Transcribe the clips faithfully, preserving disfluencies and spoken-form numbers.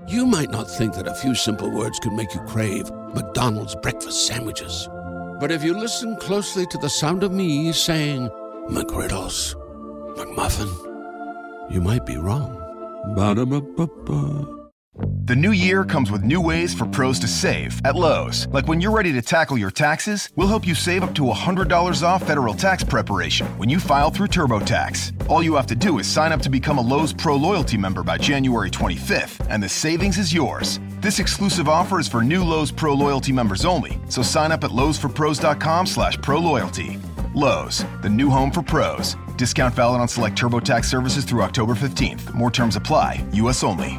You might not think that a few simple words could make you crave McDonald's breakfast sandwiches. But if you listen closely to the sound of me saying McGriddles, McMuffin, you might be wrong. Ba-da-ba-ba-ba. The new year comes with new ways for pros to save at Lowe's. Like when you're ready to tackle your taxes, we'll help you save up to one hundred dollars off federal tax preparation when you file through TurboTax. All you have to do is sign up to become a Lowe's Pro Loyalty member by January twenty-fifth, and the savings is yours. This exclusive offer is for new Lowe's Pro Loyalty members only, so sign up at lowesforpros.com slash proloyalty. Lowe's, the new home for pros. Discount valid on select TurboTax services through October fifteenth. More terms apply. U S only.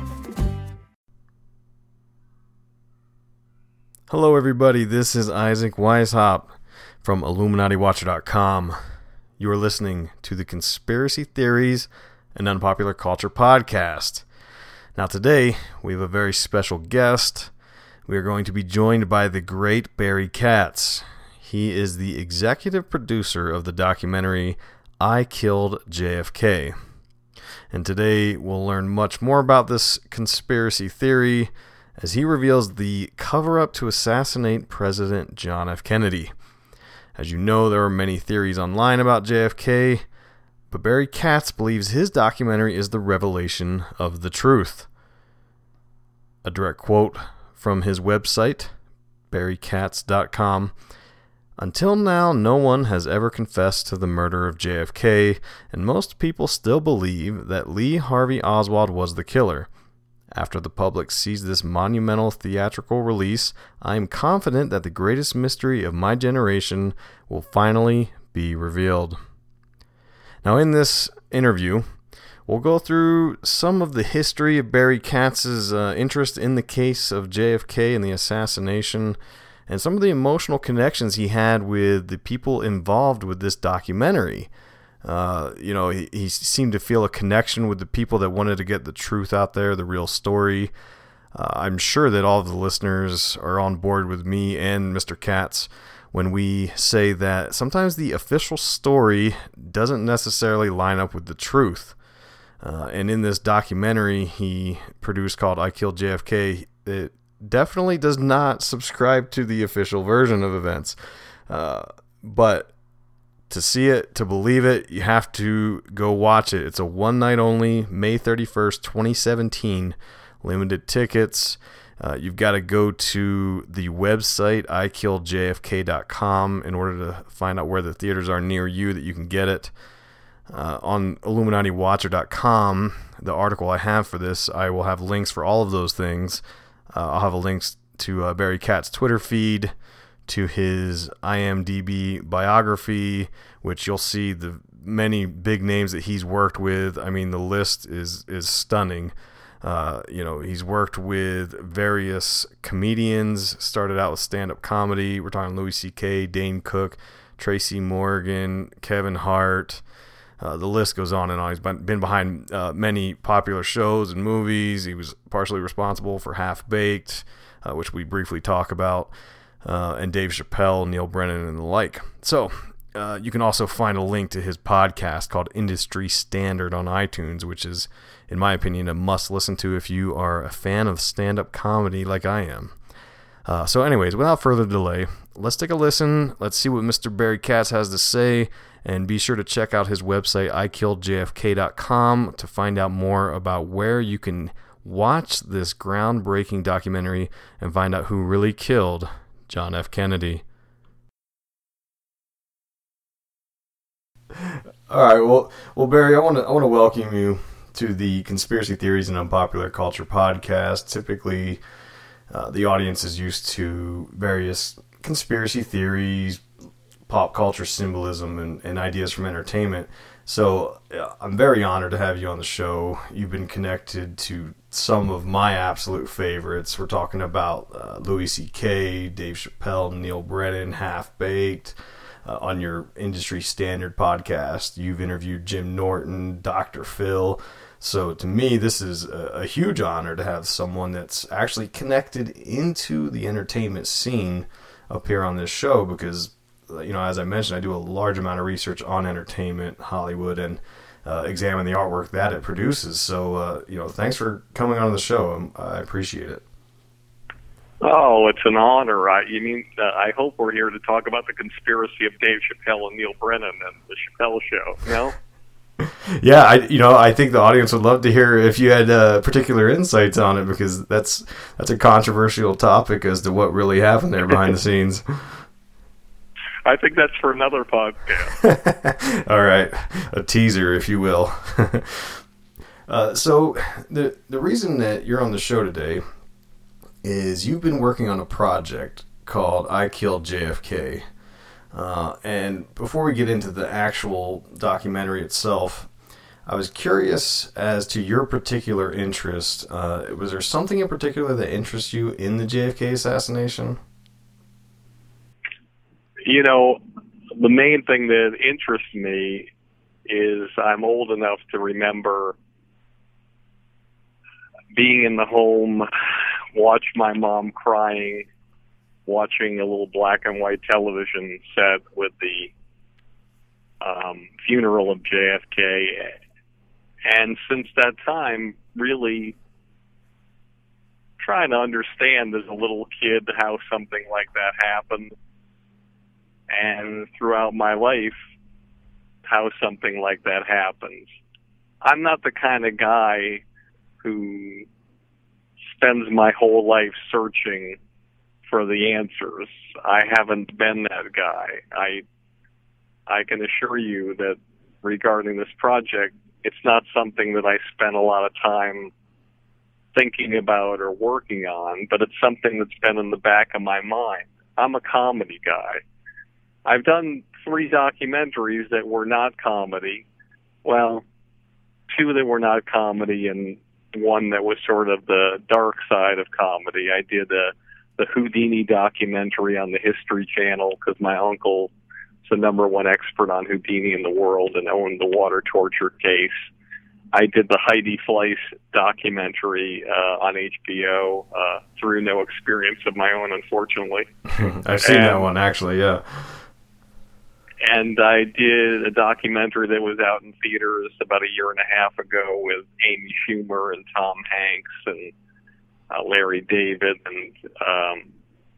Hello everybody, this is Isaac Weishaupt from Illuminati Watcher dot com. You are listening to the Conspiracy Theories and Unpopular Culture podcast. Now today, we have a very special guest. We are going to be joined by the great Barry Katz. He is the executive producer of the documentary I Killed J F K. And today we'll learn much more about this conspiracy theory as he reveals the cover-up to assassinate President John F. Kennedy. As you know, there are many theories online about J F K, but Barry Katz believes his documentary is the revelation of the truth. A direct quote from his website, barry katz dot com. Until now, no one has ever confessed to the murder of J F K, and most people still believe that Lee Harvey Oswald was the killer. After the public sees this monumental theatrical release, I am confident that the greatest mystery of my generation will finally be revealed. Now, in this interview, we'll go through some of the history of Barry Katz's uh, interest in the case of J F K and the assassination, and some of the emotional connections he had with the people involved with this documentary. Uh, you know, he, he seemed to feel a connection with the people that wanted to get the truth out there, the real story. Uh, I'm sure that all of the listeners are on board with me and Mister Katz when we say that sometimes the official story doesn't necessarily line up with the truth. Uh, and in this documentary he produced called I Killed J F K, it definitely does not subscribe to the official version of events. Uh, but to see it, to believe it, you have to go watch it. It's a one night only, May thirty-first, twenty seventeen, limited tickets. Uh, you've got to go to the website I killed J F K dot com in order to find out where the theaters are near you that you can get it. Uh, on Illuminati Watcher dot com, the article I have for this, I will have links for all of those things. Uh, I'll have a link to uh, Barry Katz's Twitter feed, to his I M D B biography, which you'll see the many big names that he's worked with. I mean, the list is is stunning. Uh, you know, he's worked with various comedians, started out with stand-up comedy. We're talking Louis C K, Dane Cook, Tracy Morgan, Kevin Hart. Uh, the list goes on and on. He's been behind uh, many popular shows and movies. He was partially responsible for Half Baked, uh, which we briefly talk about. Uh, and Dave Chappelle, Neil Brennan, and the like. So uh, you can also find a link to his podcast called Industry Standard on iTunes, which is, in my opinion, a must listen to if you are a fan of stand-up comedy like I am. Uh, so anyways, without further delay, let's take a listen. Let's see what Mister Barry Katz has to say, and be sure to check out his website, I killed J F K dot com, to find out more about where you can watch this groundbreaking documentary and find out who really killed John F. Kennedy. All right, well, well, Barry, I want to I want to welcome you to the Conspiracy Theories and Unpopular Culture podcast. Typically, uh, the audience is used to various conspiracy theories, pop culture symbolism, and, and ideas from entertainment. So uh, I'm very honored to have you on the show. You've been connected to some of my absolute favorites. We're talking about uh, Louis C K, Dave Chappelle, Neil Brennan, Half Baked. Uh, on your Industry Standard podcast, you've interviewed Jim Norton, Doctor Phil. So to me, this is a, a huge honor to have someone that's actually connected into the entertainment scene up here on this show, because, you know, as I mentioned, I do a large amount of research on entertainment, Hollywood, and uh, examine the artwork that it produces. So, uh, you know, thanks for coming on the show. Um, I appreciate it. Oh, it's an honor. I, you mean, uh, I hope we're here to talk about the conspiracy of Dave Chappelle and Neil Brennan and the Chappelle Show, no? Yeah, I you know I think the audience would love to hear if you had uh, particular insights on it, because that's that's a controversial topic as to what really happened there behind the scenes. I think that's for another podcast. All right, a teaser, if you will. uh, so the the reason that you're on the show today is you've been working on a project called I Killed J F K. Uh, and before we get into the actual documentary itself, I was curious as to your particular interest. Uh, was there something in particular that interests you in the J F K assassination? You know, the main thing that interests me is I'm old enough to remember being in the home, watch my mom crying, watching a little black and white television set with the um, funeral of J F K. And since that time, really trying to understand as a little kid how something like that happened. And throughout my life, how something like that happens. I'm not the kind of guy who spends my whole life searching for the answers. I haven't been that guy. I I can assure you that regarding this project, it's not something that I spent a lot of time thinking about or working on, but it's something that's been in the back of my mind. I'm a comedy guy. I've done three documentaries that were not comedy. Well, two that were not comedy and one that was sort of the dark side of comedy. I did a the Houdini documentary on the History Channel because my uncle is the number one expert on Houdini in the world and owned the water torture case. I did the Heidi Fleiss documentary uh, on H B O uh, through no experience of my own, unfortunately. I've seen and, that one, actually, yeah. And I did a documentary that was out in theaters about a year and a half ago with Amy Schumer and Tom Hanks and Uh, Larry David and um,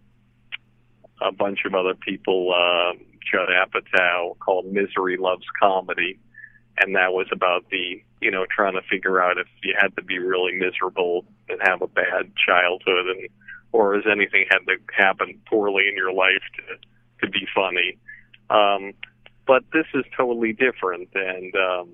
a bunch of other people, uh, Judd Apatow, called Misery Loves Comedy. And that was about the, you know, trying to figure out if you had to be really miserable and have a bad childhood, and or has anything had to happen poorly in your life to, to be funny. Um, but this is totally different, and um,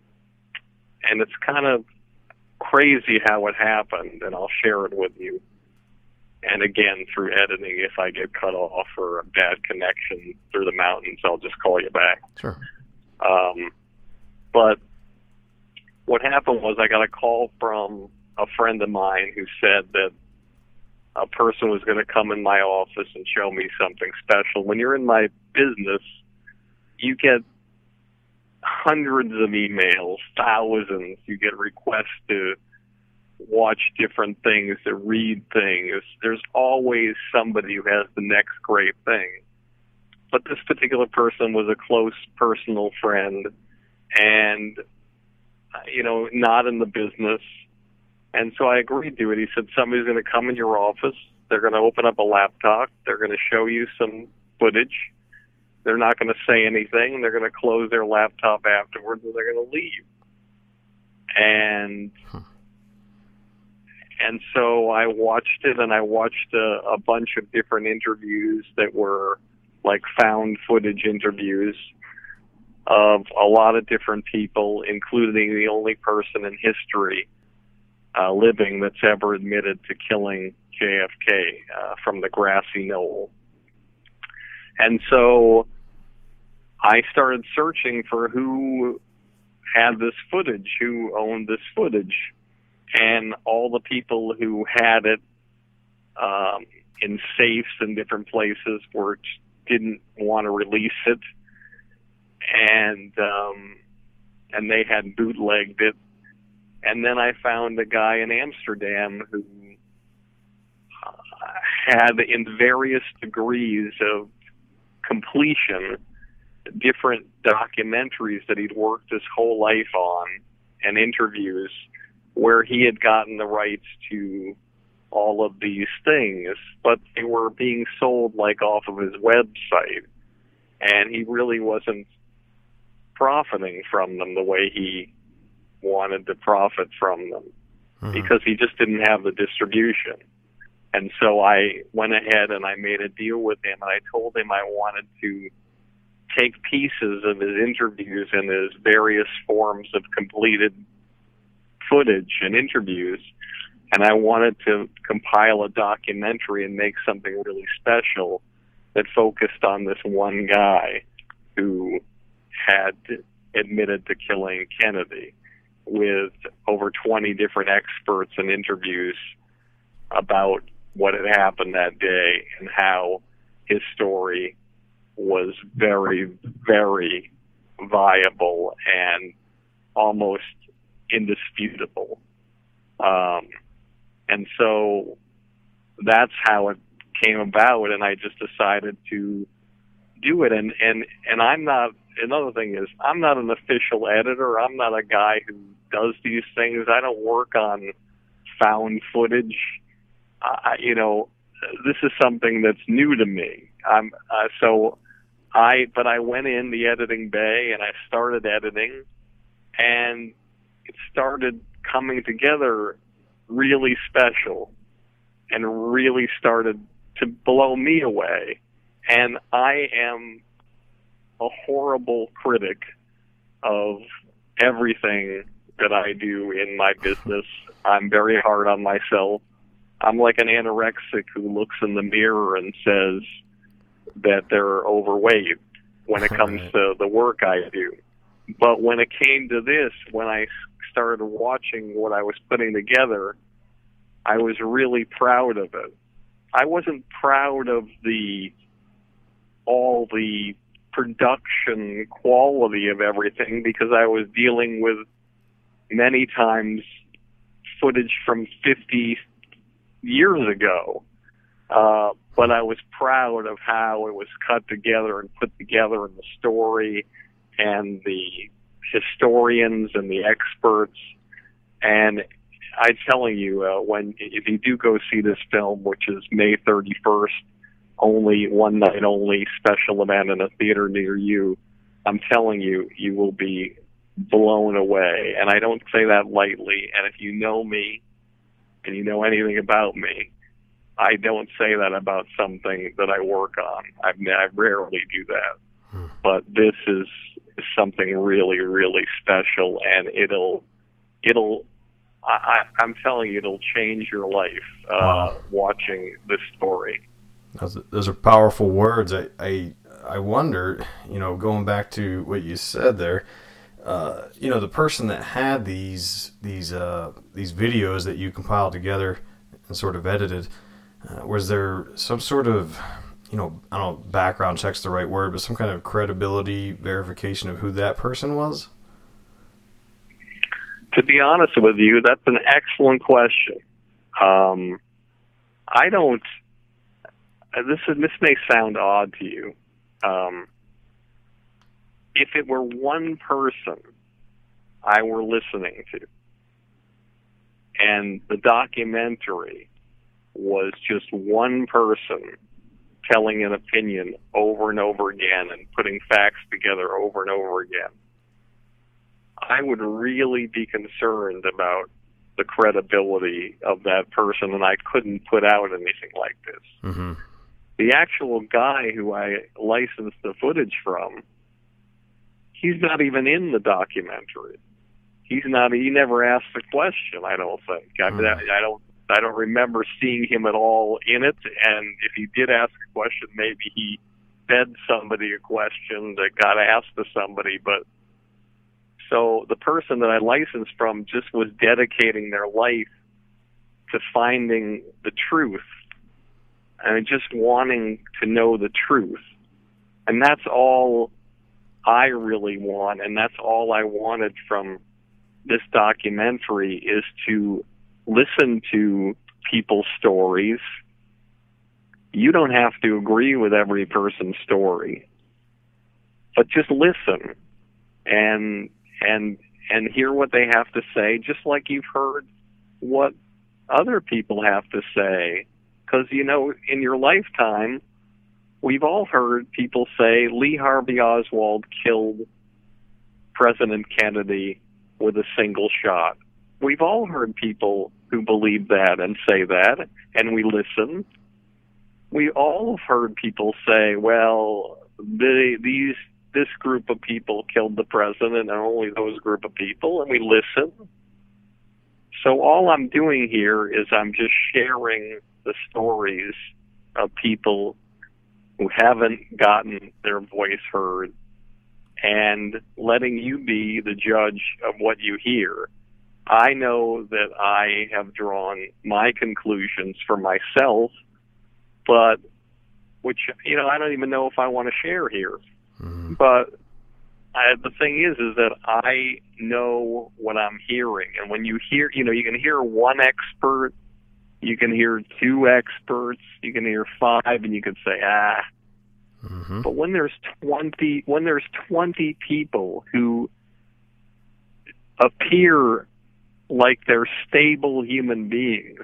and it's kind of crazy how it happened, and I'll share it with you. And again, through editing, if I get cut off or a bad connection through the mountains, I'll just call you back. Sure. Um, but what happened was I got a call from a friend of mine who said that a person was going to come in my office and show me something special. When you're in my business, you get hundreds of emails, thousands. You get requests to watch different things, to read things. There's always somebody who has the next great thing. But this particular person was a close personal friend and, you know, not in the business. And so I agreed to it. He said, somebody's going to come in your office. They're going to open up a laptop. They're going to show you some footage. They're not going to say anything. They're going to close their laptop afterwards, and they're going to leave. And huh. and so I watched it, and I watched a, a bunch of different interviews that were like found footage interviews of a lot of different people, including the only person in history uh, living that's ever admitted to killing J F K uh, from the grassy knoll. And so I started searching for who had this footage, who owned this footage. And all the people who had it um, in safes in different places were didn't want to release it. And um, and they had bootlegged it. And then I found a guy in Amsterdam who uh, had, in various degrees of completion, different documentaries that he'd worked his whole life on and interviews where he had gotten the rights to all of these things, but they were being sold like off of his website, and he really wasn't profiting from them the way he wanted to profit from them, mm-hmm. because he just didn't have the distribution. And so I went ahead and I made a deal with him, and I told him I wanted to take pieces of his interviews and his various forms of completed footage and interviews, and I wanted to compile a documentary and make something really special that focused on this one guy who had admitted to killing Kennedy, with over twenty different experts and interviews about what had happened that day and how his story was very, very viable and almost indisputable. Um, and so that's how it came about, and I just decided to do it. And, and, and I'm not, another thing is, I'm not an official editor. I'm not a guy who does these things. I don't work on found footage. Uh, you know, this is something that's new to me. I'm, uh, so I, but I went in the editing bay and I started editing, and it started coming together really special and really started to blow me away. And I am a horrible critic of everything that I do in my business. I'm very hard on myself. I'm like an anorexic who looks in the mirror and says that they're overweight when it comes to the work I do. But when it came to this, when I started watching what I was putting together, I was really proud of it. I wasn't proud of the all the production quality of everything, because I was dealing with many times footage from fifty years ago. Uh, but I was proud of how it was cut together and put together in the story, and the historians and the experts. And I'm telling you, uh, when if you do go see this film, which is May thirty-first, only one night only, special event in a theater near you, I'm telling you, you will be blown away. And I don't say that lightly. And if you know me and you know anything about me, I don't say that about something that I work on. I, I rarely do that. Hmm. But this is something really, really special, and it'll, it'll, I, I'm telling you, it'll change your life uh, wow. watching this story. Those, those are powerful words. I, I, I wonder, you know, going back to what you said there, uh, you know, the person that had these these uh, these videos that you compiled together and sort of edited, uh, was there some sort of, you know, I don't know, background check's the right word, but some kind of credibility verification of who that person was? To be honest with you, that's an excellent question. Um, I don't. This is, this may sound odd to you. Um, if it were one person I were listening to, and the documentary was just one person telling an opinion over and over again and putting facts together over and over again, I would really be concerned about the credibility of that person, and I couldn't put out anything like this. Mm-hmm. The actual guy who I licensed the footage from, he's not even in the documentary. He's not. He never asked the question, I don't think. I, mean, I, I don't. I don't remember seeing him at all in it. And if he did ask a question, maybe he fed somebody a question that got asked to somebody. But so the person that I licensed from just was dedicating their life to finding the truth and just wanting to know the truth. And that's all I really want, and that's all I wanted from this documentary, is to listen to people's stories. You don't have to agree with every person's story, but just listen and and and hear what they have to say, just like you've heard what other people have to say. Because, you know, in your lifetime, we've all heard people say Lee Harvey Oswald killed President Kennedy with a single shot. We've all heard people who believe that and say that, and we listen. We all have heard people say, well, the, these this group of people killed the president, and only those group of people, and we listen. So all I'm doing here is I'm just sharing the stories of people who haven't gotten their voice heard and letting you be the judge of what you hear. I know that I have drawn my conclusions for myself, but which, you know, I don't even know if I want to share here. Mm-hmm. But I, the thing is, is that I know what I'm hearing. And when you hear, you know, you can hear one expert, you can hear two experts, you can hear five, and you can say, ah. Mm-hmm. But when there's twenty, when there's twenty people who appear like they're stable human beings,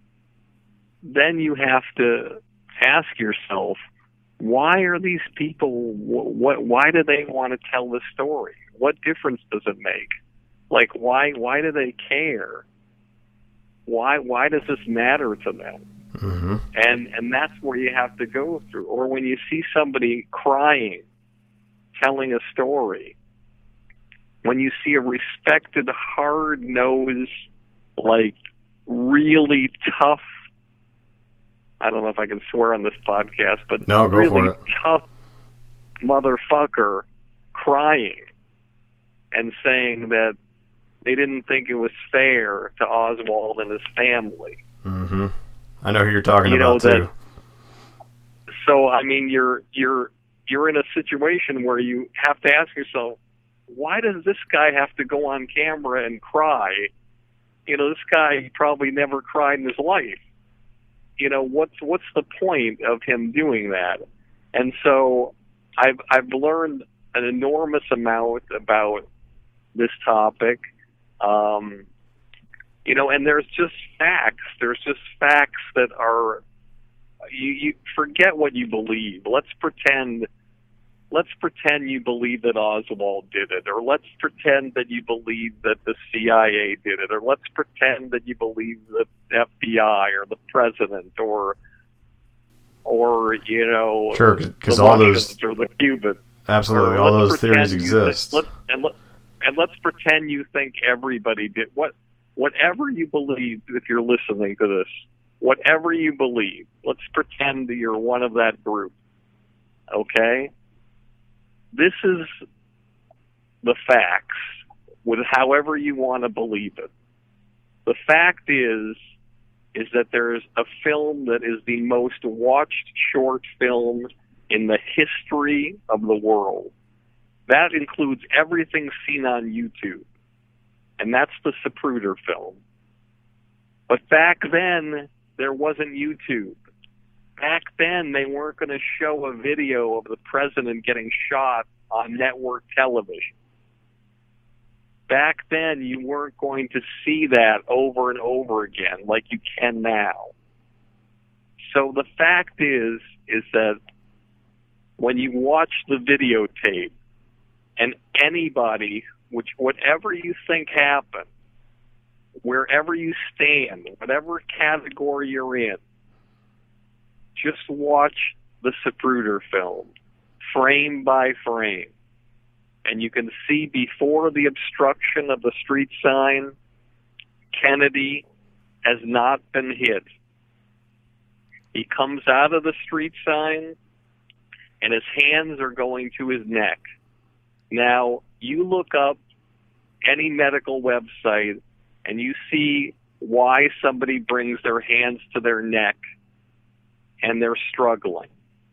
then you have to ask yourself, why are these people, what, why do they want to tell the story? What difference does it make? Like, why, why do they care? Why, why does this matter to them? Mm-hmm. And, and that's where you have to go through. Or when you see somebody crying, telling a story, when you see a respected, hard-nosed, like, really tough, I don't know if I can swear on this podcast, but no, go really for it. tough motherfucker crying and saying that they didn't think it was fair to Oswald and his family. Mm-hmm. I know who you're talking you about, know, too. That, so, I mean, you're you're you're in a situation where you have to ask yourself, why does this guy have to go on camera and cry? You know, this guy probably never cried in his life. You know, what's what's the point of him doing that? And so I've I've learned an enormous amount about this topic. Um, you know, and there's just facts. There's just facts that are, you, you forget what you believe. Let's pretend Let's pretend you believe that Oswald did it, or let's pretend that you believe that the C I A did it, or let's pretend that you believe that the F B I or the president or, or you know, sure, because the all Russians those or the Cubans. Absolutely, all those theories exist. Think, let, and, let, and let's pretend you think everybody did what, whatever you believe. If you're listening to this, whatever you believe, let's pretend that you're one of that group. Okay. This is the facts, with however you want to believe it. The fact is, is that there is a film that is the most watched short film in the history of the world. That includes everything seen on YouTube, and that's the Zapruder film. But back then, there wasn't YouTube. Back then, they weren't going to show a video of the president getting shot on network television. Back then, you weren't going to see that over and over again like you can now. So the fact is, is that when you watch the videotape, and anybody, which whatever you think happened, wherever you stand, whatever category you're in, just watch the Zapruder film, frame by frame, and you can see before the obstruction of the street sign, Kennedy has not been hit. He comes out of the street sign, and his hands are going to his neck. Now, you look up any medical website, and you see why somebody brings their hands to their neck, and they're struggling.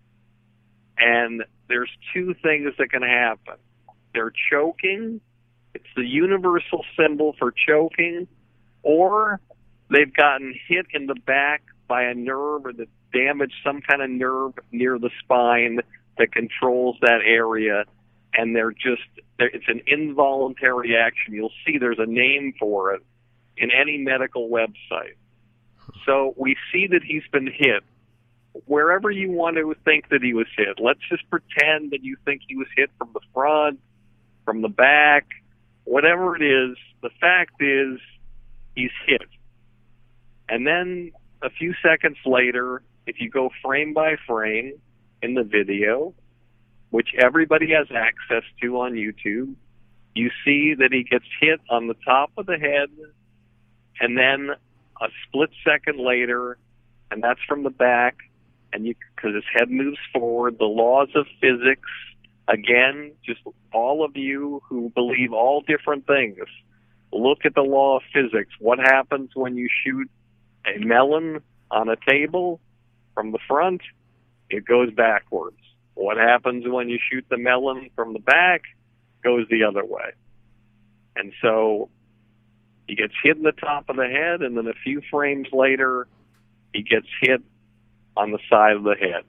And there's two things that can happen. They're choking. It's the universal symbol for choking. Or they've gotten hit in the back by a nerve or that damaged some kind of nerve near the spine that controls that area. and they're just, they're, it's an involuntary action. You'll see there's a name for it in any medical website. So we see that he's been hit. Wherever you want to think that he was hit, let's just pretend that you think he was hit from the front, from the back, whatever it is. The fact is he's hit. And then a few seconds later, if you go frame by frame in the video, which everybody has access to on YouTube, you see that he gets hit on the top of the head, and then a split second later, and that's from the back, and you, because his head moves forward, the laws of physics, again, just all of you who believe all different things, look at the law of physics. What happens when you shoot a melon on a table from the front? It goes backwards. What happens when you shoot the melon from the back? Goes the other way. And so he gets hit in the top of the head, and then a few frames later, he gets hit on the side of the head.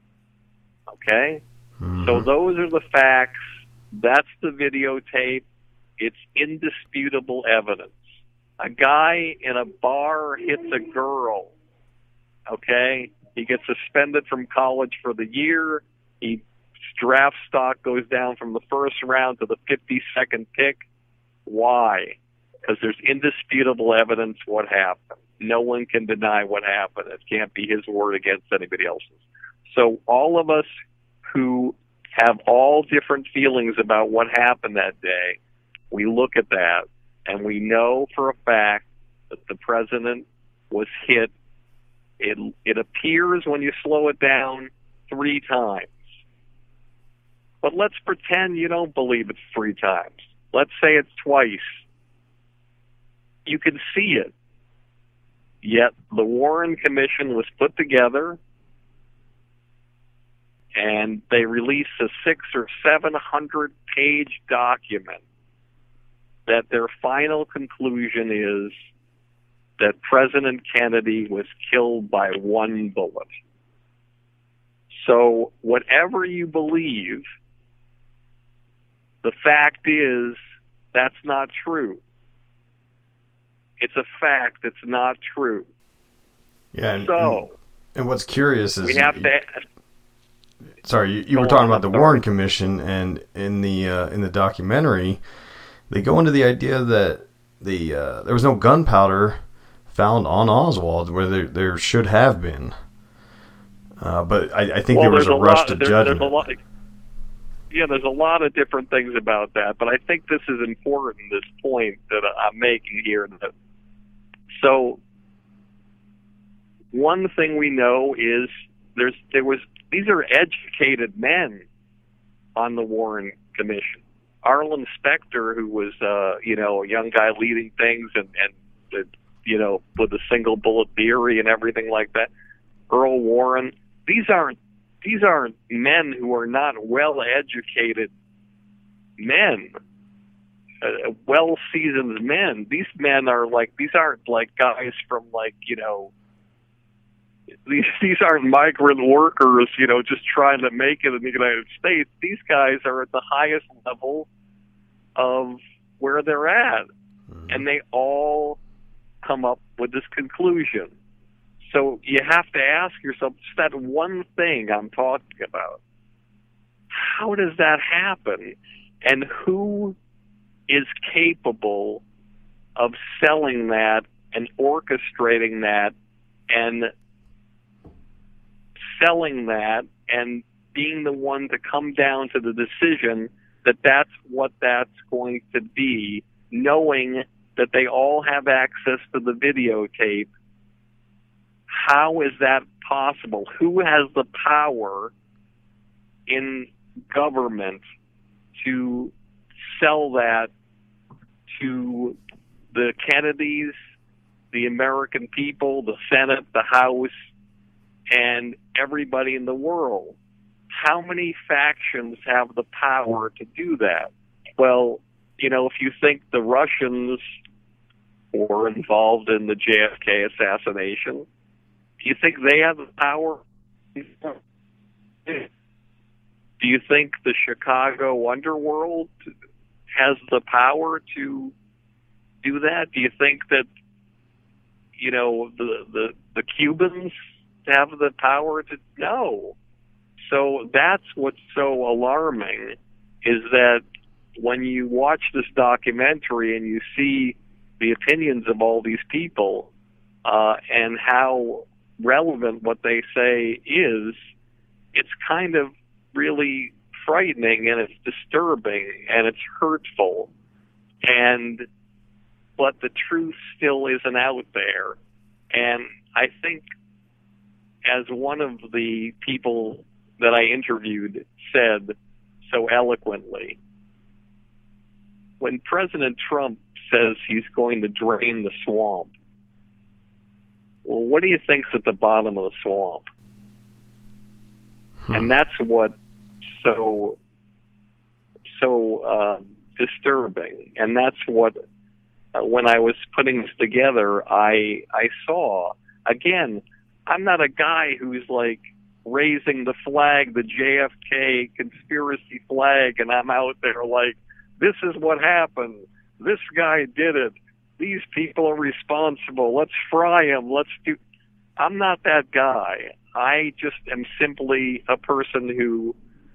Okay? Mm-hmm. So those are the facts. That's the videotape. It's indisputable evidence. A guy in a bar hits a girl. Okay? He gets suspended from college for the year. He draft stock goes down from the first round to the fifty-second pick. Why? Because there's indisputable evidence what happened. No one can deny what happened. It can't be his word against anybody else's. So all of us who have all different feelings about what happened that day, we look at that and we know for a fact that the president was hit. It, it appears when you slow it down three times. But let's pretend you don't believe it's three times. Let's say it's twice. You can see it. Yet the Warren Commission was put together, and they released a six or seven hundred page document that their final conclusion is that President Kennedy was killed by one bullet. So whatever you believe, the fact is that's not true. It's a fact that's not true. Yeah. And, so, and what's curious is we have to. Sorry, you, you were talking about the Warren Commission, and in the uh, in the documentary, they go into the idea that the uh, there was no gunpowder found on Oswald where there there should have been. Uh, but I, I think well, there was a, a rush lot, to there, judgment. There's a lot, yeah, there's a lot of different things about that, but I think this is important, this point that I'm making here. That, so one thing we know is there's there was these are educated men on the Warren Commission. Arlen Specter, who was uh, you know a young guy leading things and and uh, you know with the single bullet theory and everything like that. Earl Warren. These aren't these aren't men who are not well educated men, uh, well seasoned men. These men are like these aren't like guys from like you know. These these aren't migrant workers, you know, just trying to make it in the United States. These guys are at the highest level of where they're at, mm-hmm. and they all come up with this conclusion. So you have to ask yourself, just that one thing I'm talking about, how does that happen? And who is capable of selling that and orchestrating that and selling that and being the one to come down to the decision that that's what that's going to be, knowing that they all have access to the videotape? How is that possible? Who has the power in government to sell that to the Kennedys, the American people, the Senate, the House, and everybody in the world? How many factions have the power to do that? Well, you know, if you think the Russians were involved in the J F K assassination, do you think they have the power? Do you think the Chicago underworld has the power to do that? Do you think that, you know, the, the, the Cubans have the power to? No. So that's what's so alarming, is that when you watch this documentary and you see the opinions of all these people uh, and how relevant what they say is, it's kind of really frightening, and it's disturbing, and it's hurtful. And but the truth still isn't out there. And I think, as one of the people that I interviewed said so eloquently, when President Trump says he's going to drain the swamp, well, what do you think's at the bottom of the swamp? Hmm. And that's what so so uh, disturbing. And that's what, uh, when I was putting this together, I I saw. Again, I'm not a guy who's like raising the flag, the J F K conspiracy flag, and I'm out there like, this is what happened. This guy did it. These people are responsible. Let's fry them. Let's do. I'm not that guy. I just am simply a person who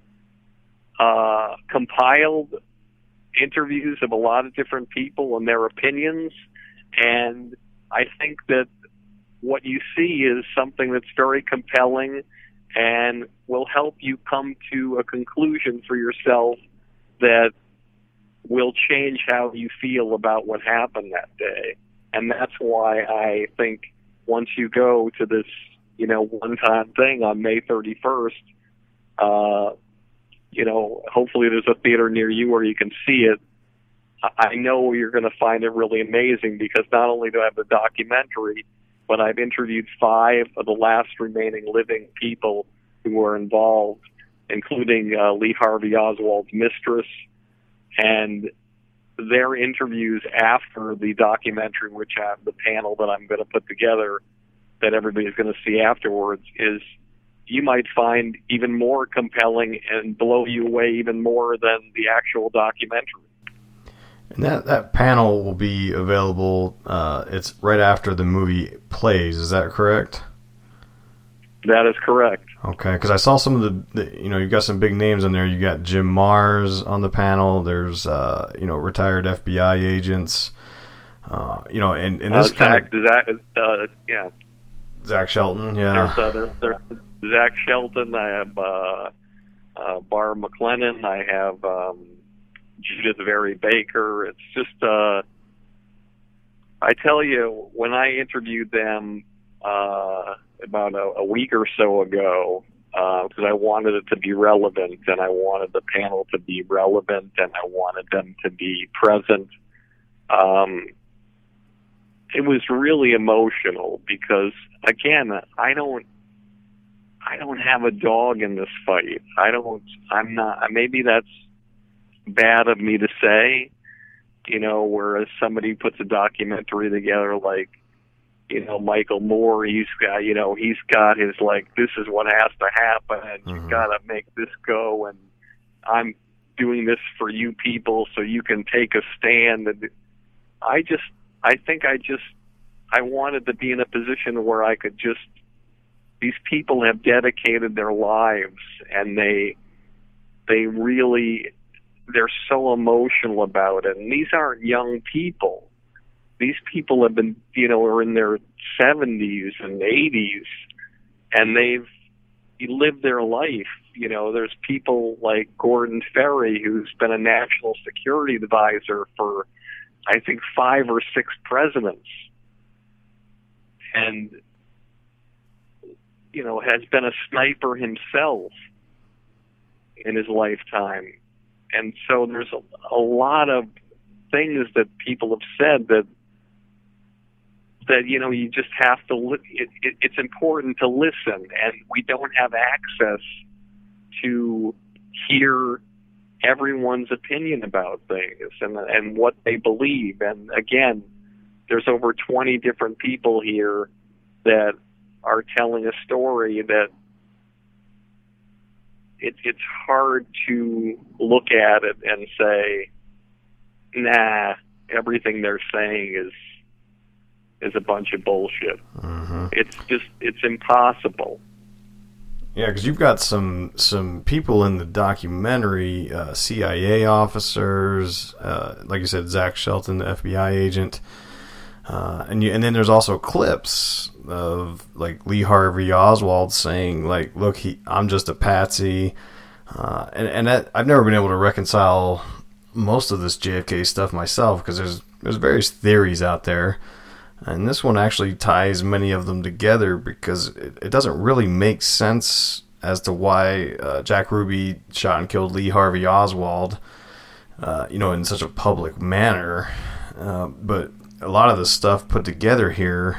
uh, compiled interviews of a lot of different people and their opinions, and I think that what you see is something that's very compelling and will help you come to a conclusion for yourself that will change how you feel about what happened that day. And that's why I think once you go to this, you know, one-time thing on May thirty-first, uh, you know, hopefully there's a theater near you where you can see it. I know you're going to find it really amazing, because not only do I have the documentary, but I've interviewed five of the last remaining living people who were involved, including uh, Lee Harvey Oswald's mistress, and their interviews after the documentary, which I have the panel that I'm going to put together that everybody's going to see afterwards, is you might find even more compelling and blow you away even more than the actual documentary. And that, that panel will be available, uh, it's right after the movie plays, is that correct? That is correct. Okay, because I saw some of the, the, you know, you've got some big names in there. You got Jim Mars on the panel. There's, uh, you know, retired F B I agents. Uh, you know, and, and this uh, kind Zach, of... Zach, uh, yeah. Zach Shelton, yeah. There's, uh, there's, there's Zach Shelton. I have uh, uh, Barb McLennan. I have um, Judith Very Baker. It's just, uh, I tell you, when I interviewed them uh, about a, a week or so ago, because uh, I wanted it to be relevant, and I wanted the panel to be relevant, and I wanted them to be present. Um, it was really emotional because, again, I don't, I don't have a dog in this fight. I don't. I'm not. Maybe that's bad of me to say, you know. Whereas somebody puts a documentary together, like, you know, Michael Moore, he's got, you know, he's got his, like, this is what has to happen, and mm-hmm. you've got to make this go, and I'm doing this for you people so you can take a stand. And I just, I think I just, I wanted to be in a position where I could just, these people have dedicated their lives, and they, they really, they're so emotional about it. And these aren't young people. These people have been, you know, are in their seventies and eighties, and they've lived their life. You know, there's people like Gordon Ferry, who's been a national security advisor for, I think, five or six presidents, and, you know, has been a sniper himself in his lifetime. And so there's a, a lot of things that people have said that, that, you know, you just have to, li- it, it, it's important to listen, and we don't have access to hear everyone's opinion about things and, and what they believe. And again, there's over twenty different people here that are telling a story that it, it's hard to look at it and say, nah, everything they're saying is is a bunch of bullshit. Mm-hmm. It's just, it's impossible. Yeah, because you've got some some people in the documentary, uh, C I A officers, uh, like you said, Zach Shelton, the F B I agent, uh, and you, and then there's also clips of like Lee Harvey Oswald saying, like, "Look, he, I'm just a patsy," uh, and and that, I've never been able to reconcile most of this J F K stuff myself because there's there's various theories out there. And this one actually ties many of them together because it, it doesn't really make sense as to why uh, Jack Ruby shot and killed Lee Harvey Oswald, uh, you know, in such a public manner. Uh, but a lot of the stuff put together here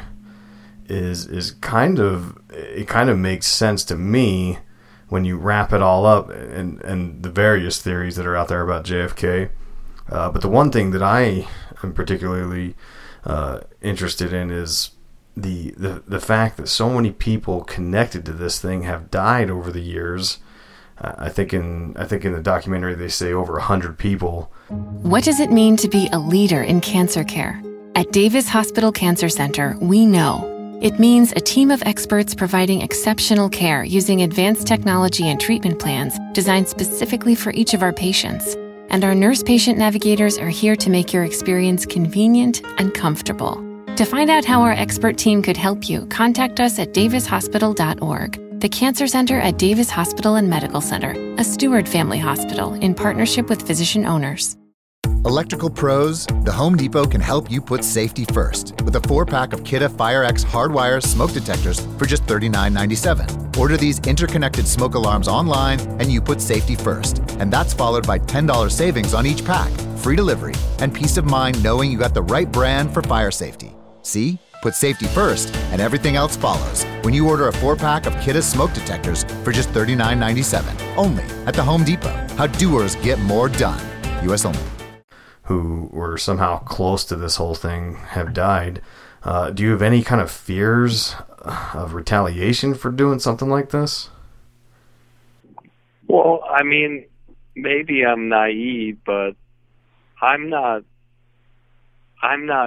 is is kind of it kind of makes sense to me when you wrap it all up and and the various theories that are out there about J F K. Uh, but the one thing that I am particularly Uh, interested in is the, the the fact that so many people connected to this thing have died over the years. Uh, I think in I think in the documentary they say over a hundred people. What does it mean to be a leader in cancer care? At Davis Hospital Cancer Center, we know. It means a team of experts providing exceptional care using advanced technology and treatment plans designed specifically for each of our patients. And our nurse patient navigators are here to make your experience convenient and comfortable. To find out how our expert team could help you, contact us at davis hospital dot org. The Cancer Center at Davis Hospital and Medical Center, a Steward family hospital in partnership with physician owners. Electrical pros, the Home Depot can help you put safety first with a four-pack of Kidde FireX hardwire smoke detectors for just thirty-nine ninety-seven. Order these interconnected smoke alarms online and you put safety first. And that's followed by ten dollars savings on each pack, free delivery, and peace of mind knowing you got the right brand for fire safety. See? Put safety first and everything else follows when you order a four-pack of Kidde smoke detectors for just thirty-nine ninety-seven. Only at the Home Depot. How doers get more done. U S only. Who were somehow close to this whole thing have died. Uh, do you have any kind of fears of retaliation for doing something like this? Well, I mean, maybe I'm naive, but I'm not. I'm not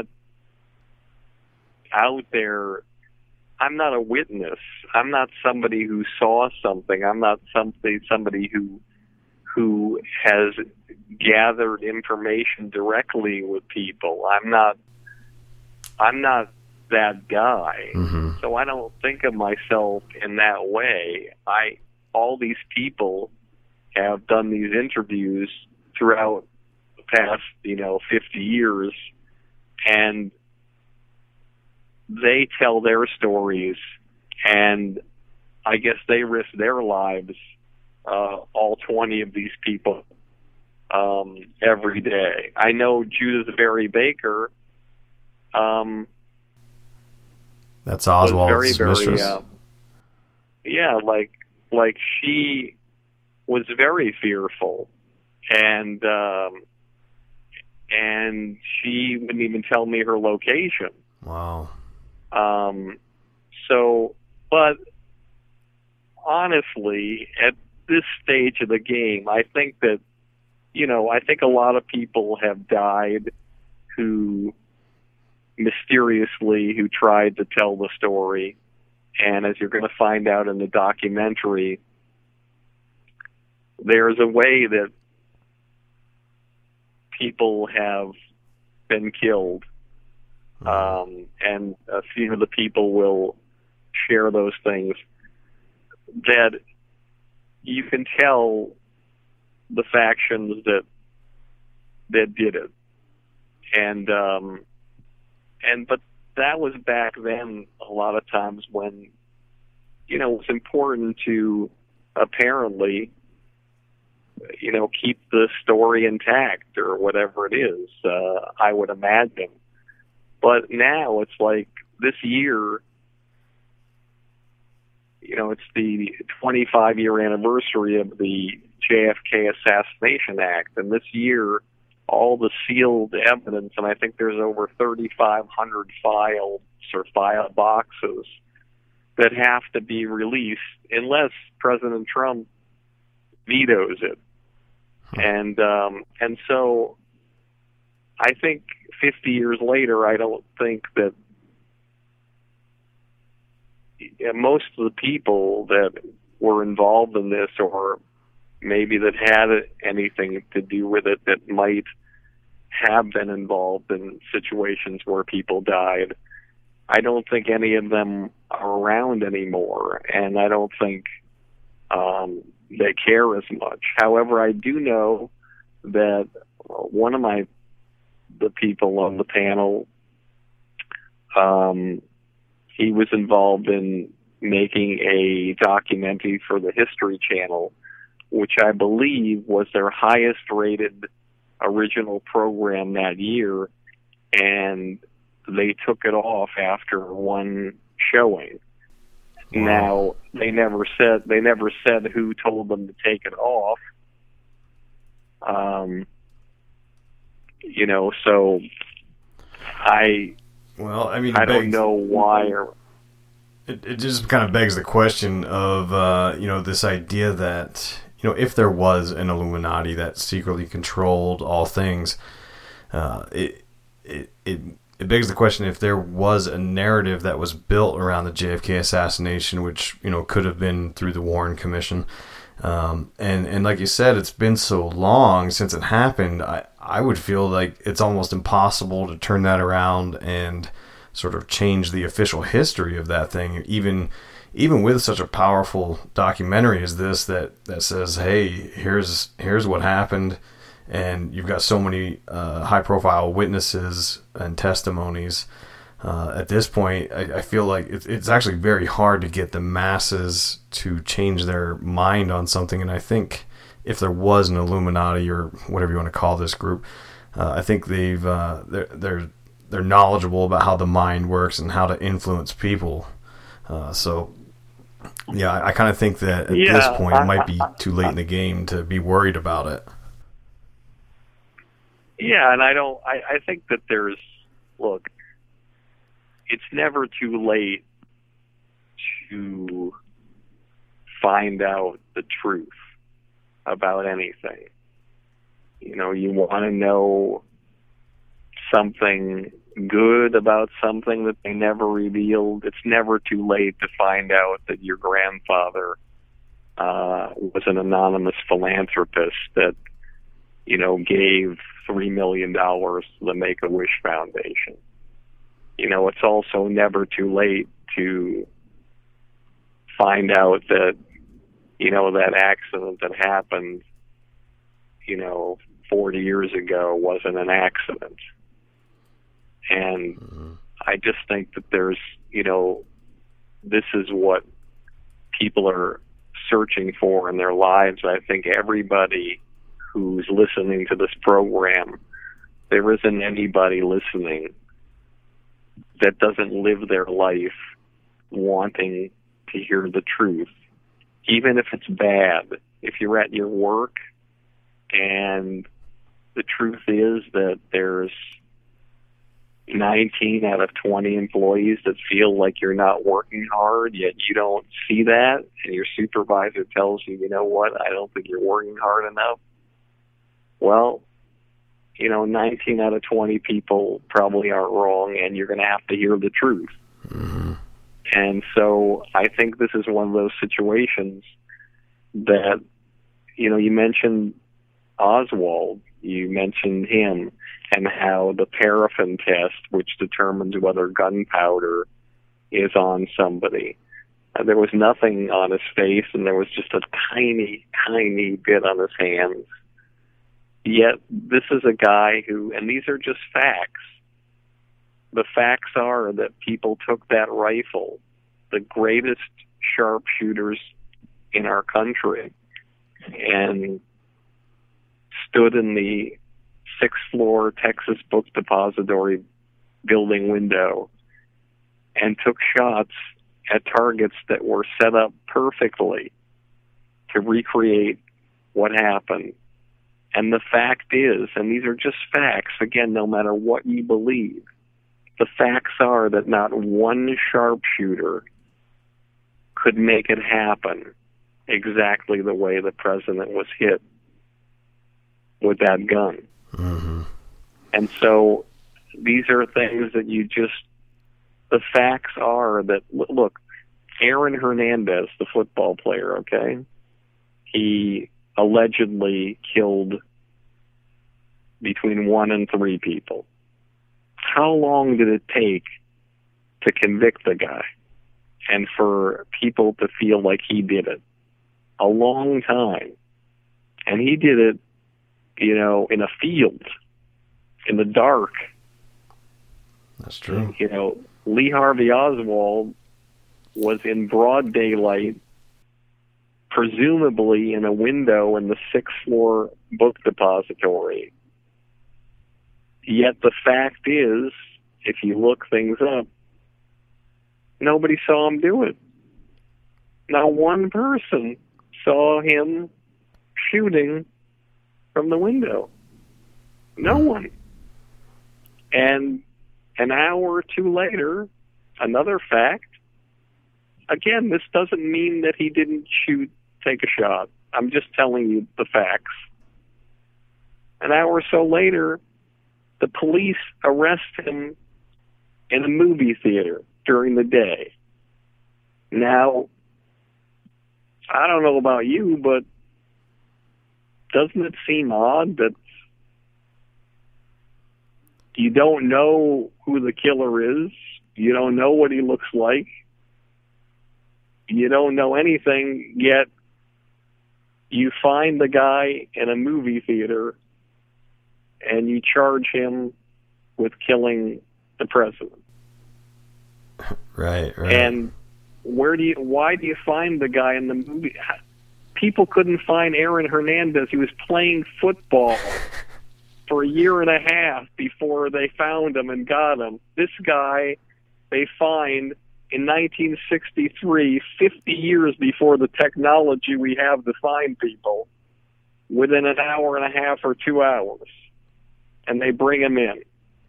out there. I'm not a witness. I'm not somebody who saw something. I'm not somebody somebody who who has gathered information directly with people. I'm not I'm not that guy. Mm-hmm. So I don't think of myself in that way. I all these people have done these interviews throughout the past, you know, fifty years, and they tell their stories, and I guess they risk their lives, uh, all twenty of these people, um, every day. I know Judith Berry Baker. Um, That's Oswald's very, very, mistress. uh, yeah, like like she was very fearful, and um, and she wouldn't even tell me her location. Wow. Um, so, but honestly, at this stage of the game, I think that, you know, I think a lot of people have died who mysteriously, who tried to tell the story. And as you're going to find out in the documentary, there's a way that people have been killed. Um, and a few of the people will share those things that you can tell the factions that that did it, and um, and but that was back then. A lot of times when, you know, it's important to apparently, you know, keep the story intact or whatever it is. Uh, I would imagine. But now it's like this year, you know, it's the twenty-five year anniversary of the J F K Assassination Act. And this year, all the sealed evidence, and I think there's over thirty-five hundred files or file boxes that have to be released unless President Trump vetoes it. And um, and so I think fifty years later, I don't think that most of the people that were involved in this, or maybe that had anything to do with it, that might have been involved in situations where people died, I don't think any of them are around anymore, and I don't think um, they care as much. However, I do know that one of my the people on the panel, um, he was involved in making a documentary for the History Channel, which I believe was their highest rated original program that year, and they took it off after one showing. Wow. Now, they never said they never said who told them to take it off. Um, you know, so I well, I mean, I begs, don't know why or it, it just kind of begs the question of uh, you know, this idea that, you know, if there was an Illuminati that secretly controlled all things, uh, it it it it begs the question if there was a narrative that was built around the J F K assassination, which, you know, could have been through the Warren Commission. Um, and, and like you said, it's been so long since it happened. I, I would feel like it's almost impossible to turn that around and sort of change the official history of that thing, even even with such a powerful documentary as this that, that says, hey, here's here's what happened, and you've got so many uh, high-profile witnesses and testimonies. Uh, at this point, I, I feel like it's, it's actually very hard to get the masses to change their mind on something. And I think if there was an Illuminati, or whatever you want to call this group, uh, I think they've uh, they're they're they're knowledgeable about how the mind works and how to influence people. Uh, so, yeah, I, I kind of think that at yeah, this point I, it might be I, too late in the game to be worried about it. Yeah, and I don't. I, I think that there's look. It's never too late to find out the truth about anything. You know, you want to know something good about something that they never revealed. It's never too late to find out that your grandfather uh, was an anonymous philanthropist that, you know, gave three million dollars to the Make-A-Wish Foundation. You know, it's also never too late to find out that, you know, that accident that happened, you know, forty years ago wasn't an accident. And mm-hmm. I just think that there's, you know, this is what people are searching for in their lives. I think everybody who's listening to this program, there isn't anybody listening that doesn't live their life wanting to hear the truth, even if it's bad. If you're at your work and the truth is that there's nineteen out of twenty employees that feel like you're not working hard, yet you don't see that, and your supervisor tells you, you know what, I don't think you're working hard enough. Well, you know, nineteen out of twenty people probably aren't wrong, and you're going to have to hear the truth. Mm-hmm. And so I think this is one of those situations that, you know, you mentioned Oswald, you mentioned him, and how the paraffin test, which determines whether gunpowder is on somebody, uh, there was nothing on his face, and there was just a tiny, tiny bit on his hands. Yet this is a guy who, and these are just facts. The facts are that people took that rifle, the greatest sharpshooters in our country, and stood in the sixth floor Texas Book Depository building window and took shots at targets that were set up perfectly to recreate what happened. And the fact is, and these are just facts, again, no matter what you believe, the facts are that not one sharpshooter could make it happen exactly the way the president was hit with that gun. Mm-hmm. And so these are things that you just, the facts are that, look, Aaron Hernandez, the football player, okay, he allegedly killed between one and three people. How long did it take to convict the guy and for people to feel like he did it? A long time. And he did it, you know, in a field, in the dark. That's true. You know, Lee Harvey Oswald was in broad daylight, presumably in a window in the sixth floor book depository. Yet the fact is, if you look things up, nobody saw him do it. Not one person saw him shooting from the window. No one. And an hour or two later, another fact, again, this doesn't mean that he didn't shoot, take a shot. I'm just telling you the facts. An hour or so later, the police arrest him in a movie theater during the day. Now, I don't know about you, but doesn't it seem odd that you don't know who the killer is? You don't know what he looks like. You don't know anything, yet you find the guy in a movie theater and you charge him with killing the president. Right, right. And where do you, why do you find the guy in the movie? People couldn't find Aaron Hernandez. He was playing football for a year and a half before they found him and got him. This guy they find in nineteen sixty-three, fifty years before the technology we have to find people, within an hour and a half or two hours. And they bring him in.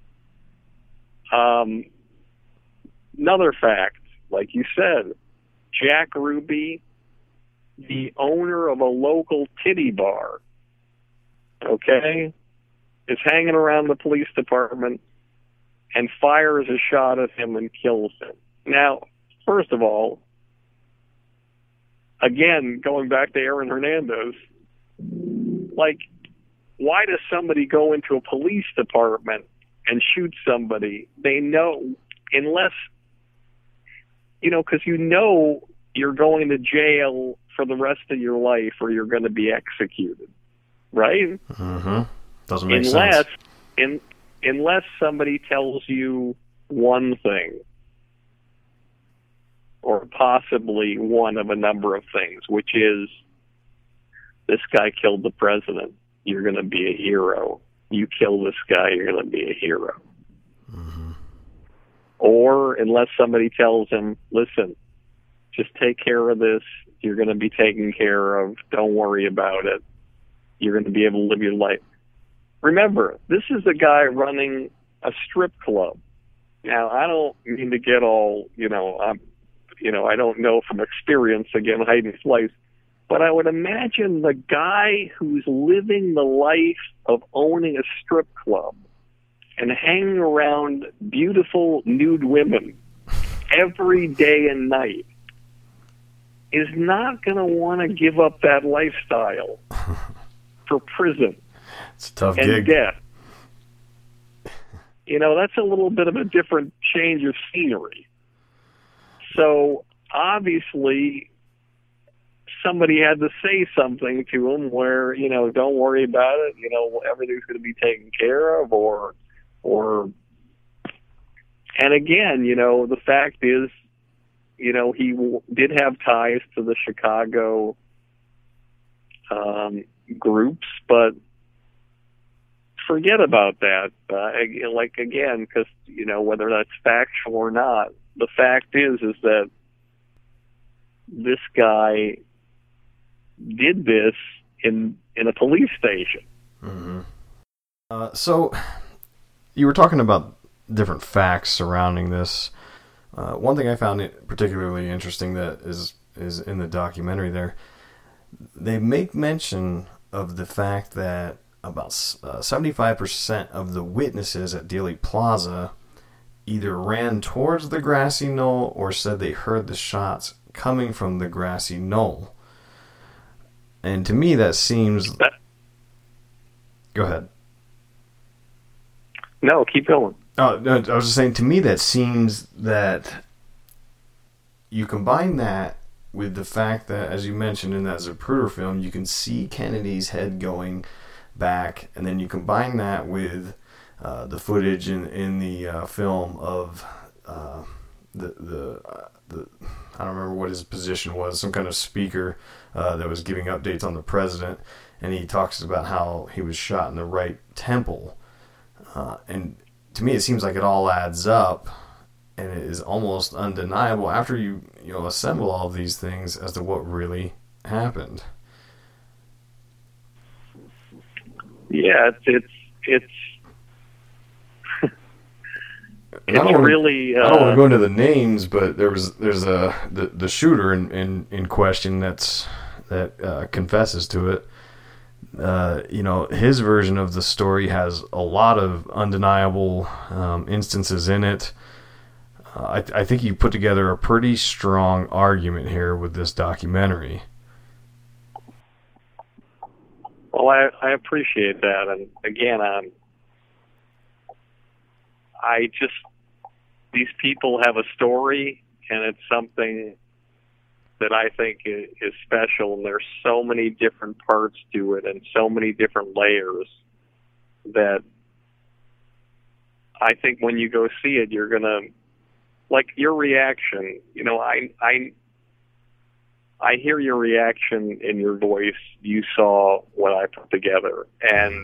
Um, another fact, like you said, Jack Ruby, the owner of a local titty bar, okay, is hanging around the police department and fires a shot at him and kills him. Now, first of all, again, going back to Aaron Hernandez, like, why does somebody go into a police department and shoot somebody? They know, unless, you know, because you know you're going to jail for the rest of your life or you're going to be executed, right? Mm-hmm. Doesn't make unless, sense. In, unless somebody tells you one thing, or possibly one of a number of things, which is, this guy killed the president, you're going to be a hero. You kill this guy, you're going to be a hero. Mm-hmm. Or unless somebody tells him, listen, just take care of this, you're going to be taken care of, don't worry about it, you're going to be able to live your life. Remember, this is a guy running a strip club. Now, I don't mean to get all, you know, I'm, you know, I don't know from experience, again, hiding slice, but I would imagine the guy who's living the life of owning a strip club and hanging around beautiful nude women every day and night is not going to want to give up that lifestyle for prison. It's a tough and gig. Death. You know, that's a little bit of a different change of scenery. So, obviously, somebody had to say something to him where, you know, don't worry about it, you know, everything's going to be taken care of, or, or, and again, you know, the fact is, you know, he w- did have ties to the Chicago um, groups, but forget about that. Uh, like, again, because, you know, whether that's factual or not, the fact is, is that this guy did this in in a police station. Mm-hmm. Uh, so, you were talking about different facts surrounding this. Uh, one thing I found it particularly interesting that is is in the documentary there they make mention of the fact that about uh, seventy-five percent of the witnesses at Dealey Plaza either ran towards the grassy knoll or said they heard the shots coming from the grassy knoll. And to me, that seems... That... Go ahead. No, keep going. Oh, no, I was just saying, to me, that seems that you combine that with the fact that, as you mentioned in that Zapruder film, you can see Kennedy's head going back, and then you combine that with uh, the footage in in the uh, film of uh, the the uh, the I don't remember what his position was, some kind of speaker uh, that was giving updates on the president, and he talks about how he was shot in the right temple, uh, and to me, it seems like it all adds up. And it is almost undeniable after you, you know, assemble all of these things as to what really happened. Yeah, it's it's it's, it's I don't really. Wanna, uh, I don't want to go into the names, but there was there's a the, the shooter in, in, in question that's that uh, confesses to it. Uh, you know, his version of the story has a lot of undeniable um, instances in it. Uh, I, I think you put together a pretty strong argument here with this documentary. Well, I, I appreciate that, and again, um, I just these people have a story, and it's something that I think is, is special, and there's so many different parts to it, and so many different layers that I think when you go see it, you're gonna. Like your reaction, you know, I I I hear your reaction in your voice. You saw what I put together, and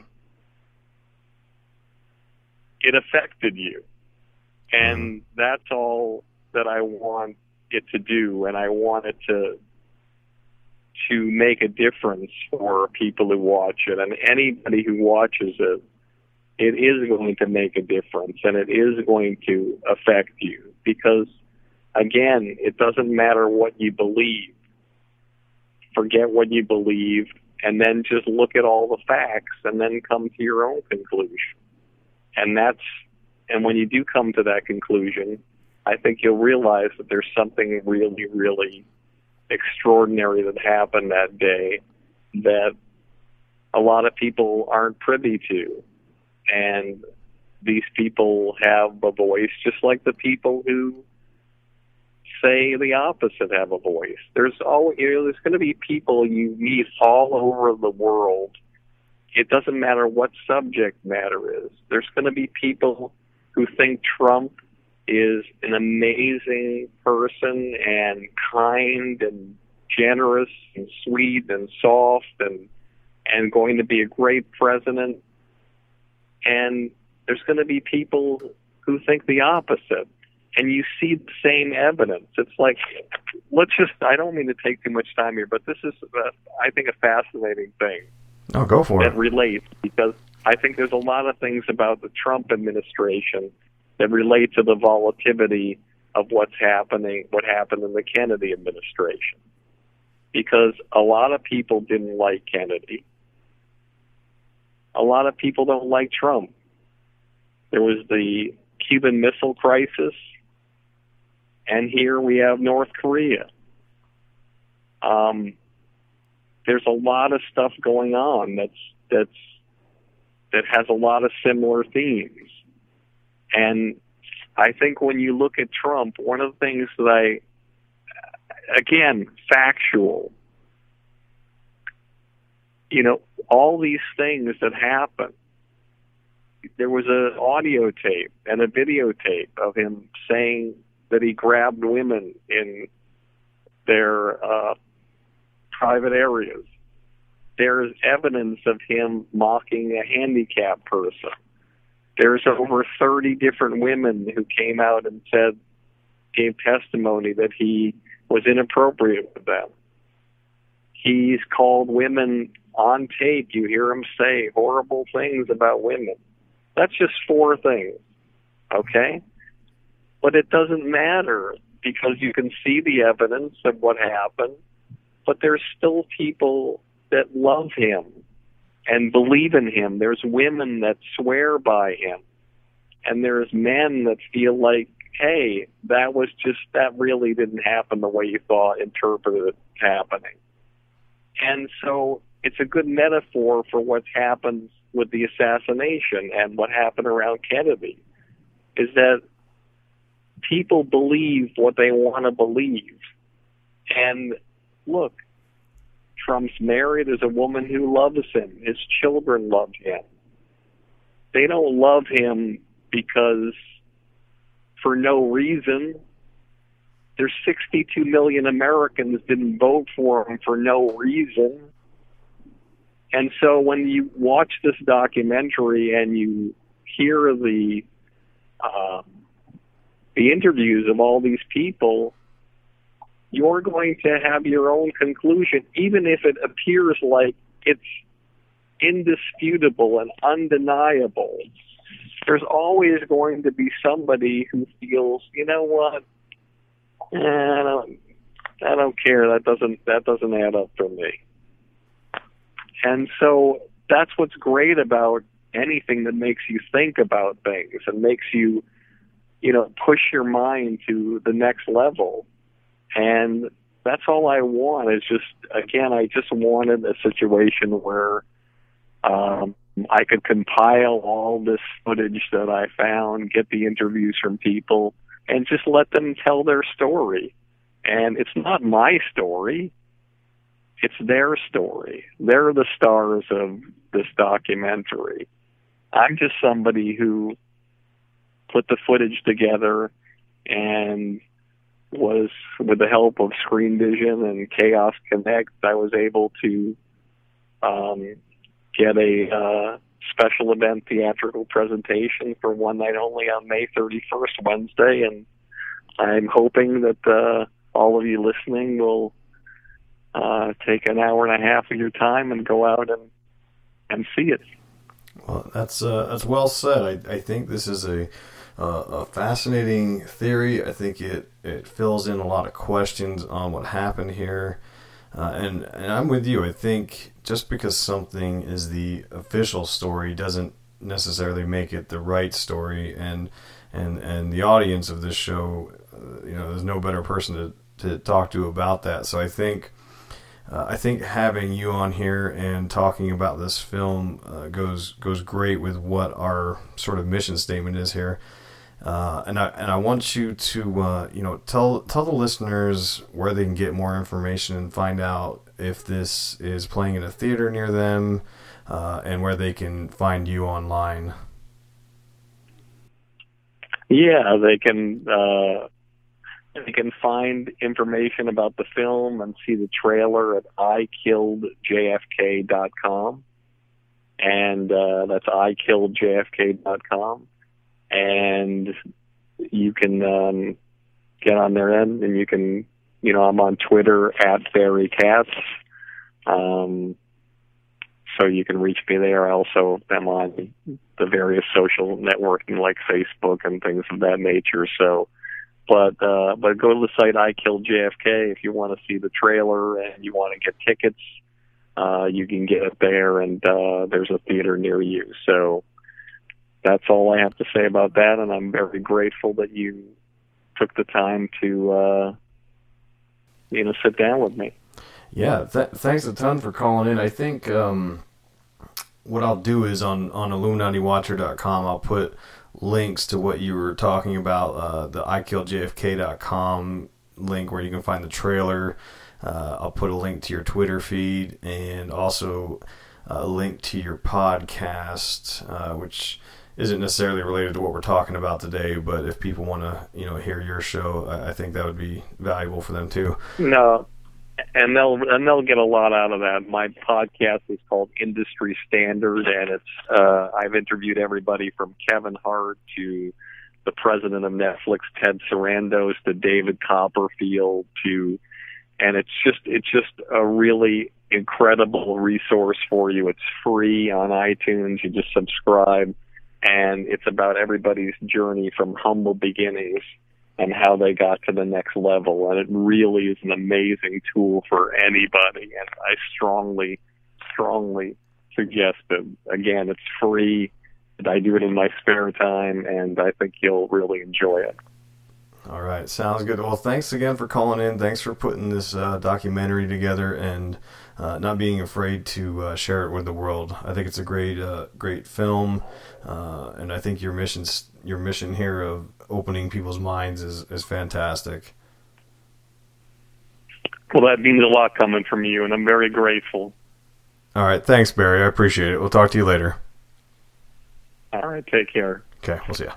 it affected you. And that's all that I want it to do, and I want it to to make a difference for people who watch it, and anybody who watches it. It is going to make a difference, and it is going to affect you because, again, it doesn't matter what you believe. Forget what you believe, and then just look at all the facts, and then come to your own conclusion. And that's, and when you do come to that conclusion, I think you'll realize that there's something really, really extraordinary that happened that day that a lot of people aren't privy to. And these people have a voice just like the people who say the opposite have a voice. There's always, you know, there's going to be people you meet all over the world. It doesn't matter what subject matter is. There's going to be people who think Trump is an amazing person and kind and generous and sweet and soft and and going to be a great president. And there's going to be people who think the opposite. And you see the same evidence. It's like, let's just, I don't mean to take too much time here, but this is, uh, I think, a fascinating thing. Oh, go for it. That relates, because I think there's a lot of things about the Trump administration that relate to the volatility of what's happening, what happened in the Kennedy administration. Because a lot of people didn't like Kennedy. A lot of people don't like Trump. There was the Cuban Missile Crisis, and here we have North Korea. Um, there's a lot of stuff going on that's that's that has a lot of similar themes. And I think when you look at Trump, one of the things that I, again, factual, you know, all these things that happen. There was an audio tape and a videotape of him saying that he grabbed women in their uh, private areas. There's evidence of him mocking a handicapped person. There's over thirty different women who came out and said, gave testimony that he was inappropriate with them. He's called women on tape. You hear him say horrible things about women. That's just four things, okay? But it doesn't matter because you can see the evidence of what happened, but there's still people that love him and believe in him. There's women that swear by him. And there's men that feel like, hey, that was just, that really didn't happen the way you thought, interpreted it happening. And so it's a good metaphor for what's happened with the assassination and what happened around Kennedy, is that people believe what they want to believe. And look, Trump's married. There's a woman who loves him. His children love him. They don't love him because for no reason. There's sixty-two million Americans didn't vote for him for no reason. And so when you watch this documentary and you hear the um, the interviews of all these people, you're going to have your own conclusion, even if it appears like it's indisputable and undeniable. There's always going to be somebody who feels, you know what, eh, I don't, I don't care. That doesn't that doesn't add up for me. And so that's what's great about anything that makes you think about things and makes you, you know, push your mind to the next level. And that's all I want is just, again, I just wanted a situation where um, I could compile all this footage that I found, get the interviews from people, and just let them tell their story. And it's not my story. It's their story. They're the stars of this documentary. I'm just somebody who put the footage together and was, with the help of Screen Vision and Chaos Connect, I was able to um, get a uh, special event theatrical presentation for one night only on May thirty-first, Wednesday, and I'm hoping that uh, all of you listening will uh, take an hour and a half of your time and go out and and see it. Well, that's uh, that's well said. I, I think this is a uh, a fascinating theory. I think it, it fills in a lot of questions on what happened here. Uh, and, and I'm with you. I think just because something is the official story doesn't necessarily make it the right story. And and, and the audience of this show, uh, you know, there's no better person to, to talk to about that. So I think uh, I think having you on here and talking about this film uh, goes goes great with what our sort of mission statement is here. Uh, and I and I want you to uh, you know tell tell the listeners where they can get more information and find out if this is playing in a theater near them, uh, and where they can find you online. Yeah, they can uh, they can find information about the film and see the trailer at I killed J F K dot com, and uh, that's I killed J F K dot com. And you can um, get on their end, and you can, you know, I'm on Twitter at Barry Katz, um, so you can reach me there. I also am on the various social networking like Facebook and things of that nature. So, but uh, but go to the site I Killed J F K if you want to see the trailer and you want to get tickets. Uh, you can get it there, and uh, there's a theater near you. So that's all I have to say about that, and I'm very grateful that you took the time to, uh, you know, sit down with me. Yeah, th- thanks a ton for calling in. I think um, what I'll do is on, on Illuminati Watcher dot com, I'll put links to what you were talking about, uh, the I Killed J F K dot com link where you can find the trailer. Uh, I'll put a link to your Twitter feed and also a link to your podcast, uh, which isn't necessarily related to what we're talking about today, but if people want to, you know, hear your show, I think that would be valuable for them too. No, and they'll and they'll get a lot out of that. My podcast is called Industry Standard, and it's uh, I've interviewed everybody from Kevin Hart to the president of Netflix, Ted Sarandos, to David Copperfield, to, and it's just it's just a really incredible resource for you. It's free on iTunes. You just subscribe. And it's about everybody's journey from humble beginnings and how they got to the next level. And it really is an amazing tool for anybody. And I strongly, strongly suggest it. Again, it's free. And I do it in my spare time, and I think you'll really enjoy it. All right, sounds good. Well, thanks again for calling in. Thanks for putting this uh, documentary together and uh, not being afraid to uh, share it with the world. I think it's a great, uh, great film, uh, and I think your mission's, your mission here of opening people's minds is, is fantastic. Well, that means a lot coming from you, and I'm very grateful. All right, thanks, Barry. I appreciate it. We'll talk to you later. All right, take care. Okay, we'll see ya.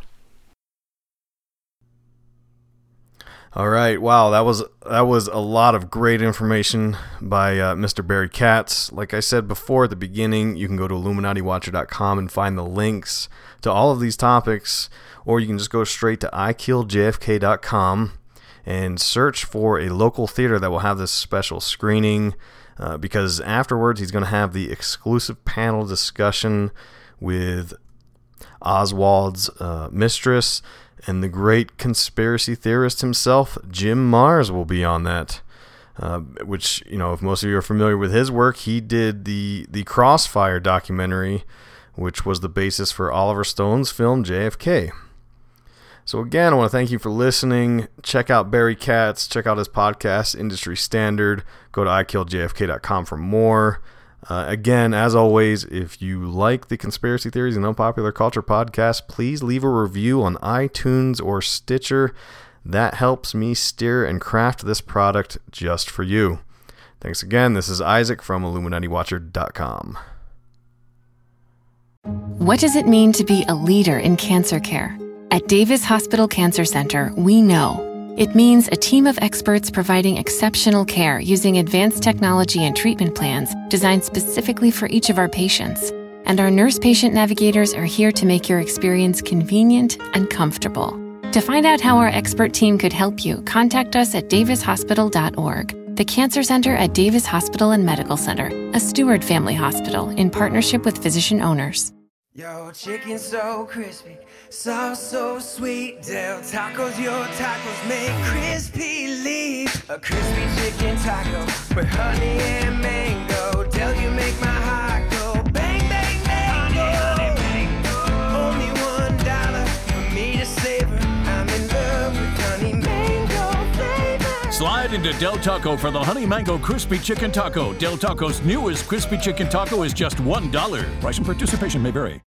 All right, wow, that was that was a lot of great information by uh, Mister Barry Katz. Like I said before at the beginning, you can go to Illuminati Watcher dot com and find the links to all of these topics, or you can just go straight to I kill J F K dot com and search for a local theater that will have this special screening, uh, because afterwards he's going to have the exclusive panel discussion with Oswald's uh, mistress, and the great conspiracy theorist himself, Jim Marrs, will be on that. Uh, which, you know, if most of you are familiar with his work, he did the, the Crossfire documentary, which was the basis for Oliver Stone's film J F K. So again, I want to thank you for listening. Check out Barry Katz. Check out his podcast, Industry Standard. Go to I kill J F K dot com for more. Uh, again, as always, if you like the Conspiracy Theories and Unpopular Culture podcast, please leave a review on iTunes or Stitcher. That helps me steer and craft this product just for you. Thanks again. This is Isaac from Illuminati Watcher dot com. What does it mean to be a leader in cancer care? At Davis Hospital Cancer Center, we know. It means a team of experts providing exceptional care using advanced technology and treatment plans designed specifically for each of our patients. And our nurse patient navigators are here to make your experience convenient and comfortable. To find out how our expert team could help you, contact us at davis hospital dot org. The Cancer Center at Davis Hospital and Medical Center, a Steward family hospital in partnership with physician owners. Yo, chicken so crispy, sauce so sweet. Del Tacos, your tacos make crispy leaf. A crispy chicken taco with honey and mango. Del, you make my heart go bang, bang, mango. Honey, honey, mango. Only one dollar for me to savor. I'm in love with honey mango flavor. Slide into Del Taco for the Honey Mango Crispy Chicken Taco. Del Taco's newest crispy chicken taco is just one dollar. Price and participation may vary.